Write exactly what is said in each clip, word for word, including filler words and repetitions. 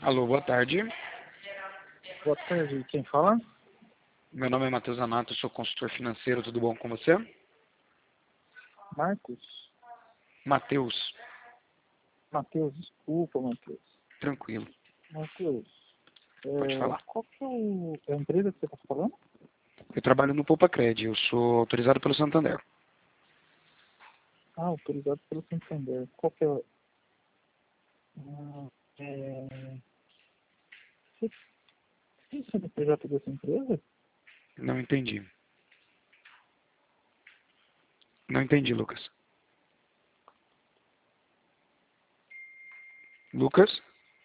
Alô, boa tarde. Boa tarde, quem fala? Meu nome é Matheus Anato, sou consultor financeiro, tudo bom com você? Marcos? Matheus, Matheus, desculpa, Matheus. tranquilo, Matheus, pode é, falar. qual que é o, é a empresa que você está falando? Eu trabalho no Poupa Cred, eu sou autorizado pelo Santander. Ah, autorizado pelo Santander. Qual que é? o- Ah, é... Você tem C N P J dessa empresa? Não entendi. Não entendi, Lucas. Lucas?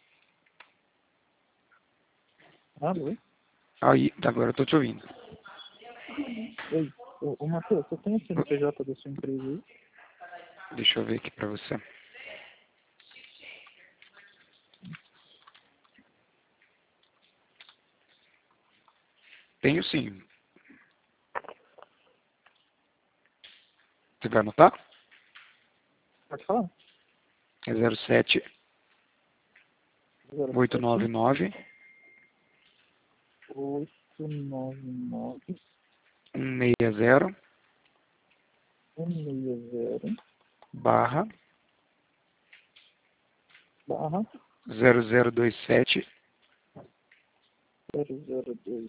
Alô? Aí, agora eu tô te ouvindo. Oi, ô, ô Matheus, você tem o C N P J da sua empresa aí? Deixa eu ver aqui pra você. Tenho sim. Você vai anotar? Pode falar. É zero sete zero oito nove sete nove oito nove nove um seis zero um seis zero barra barra zero zero dois sete zero zero dois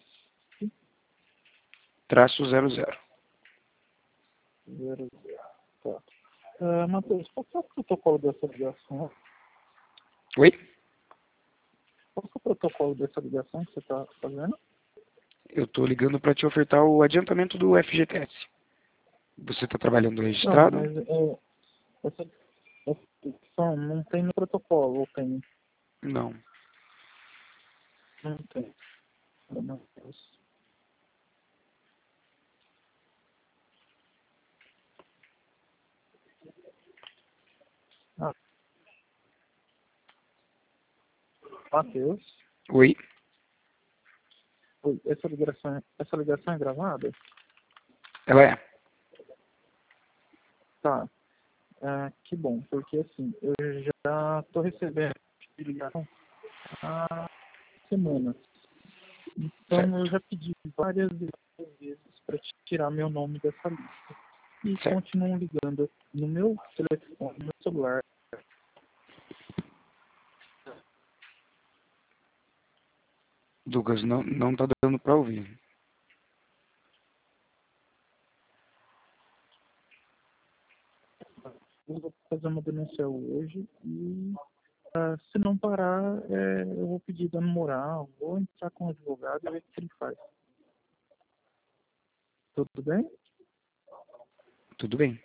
traço zero zero. zero zero. Tá. Uh, Matheus, qual que é o protocolo dessa ligação? Oi? Qual que é o protocolo dessa ligação que você está fazendo? Eu tô ligando pra te ofertar o adiantamento do F G T S. Você tá trabalhando Não, registrado? mas é, essa, essa ligação não tem no protocolo, ou tem? Não. Não tem. Matheus. Ah, Matheus, Oi? oi, essa ligação, essa ligação é gravada? Ela é. Tá. É, que bom, porque assim, eu já estou recebendo ligação há semanas. Então eu Certo. já pedi várias e várias vezes para tirar meu nome dessa lista. E Certo. continuam ligando no meu telefone, no meu celular. Lucas, não, não tá dando pra ouvir. Eu vou fazer uma denúncia hoje e ah, se não parar, é, eu vou pedir dano moral, vou entrar com o advogado e ver o que ele faz. Tudo bem? Tudo bem.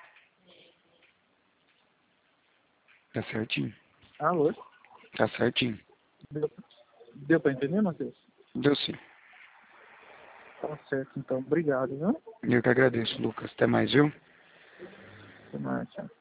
Tá certinho. Alô? Tá certinho. Deu, deu para entender, Matheus? Deu sim. Tá certo, então. Obrigado, viu? Eu que agradeço, Lucas. Até mais, viu? Até mais, tchau.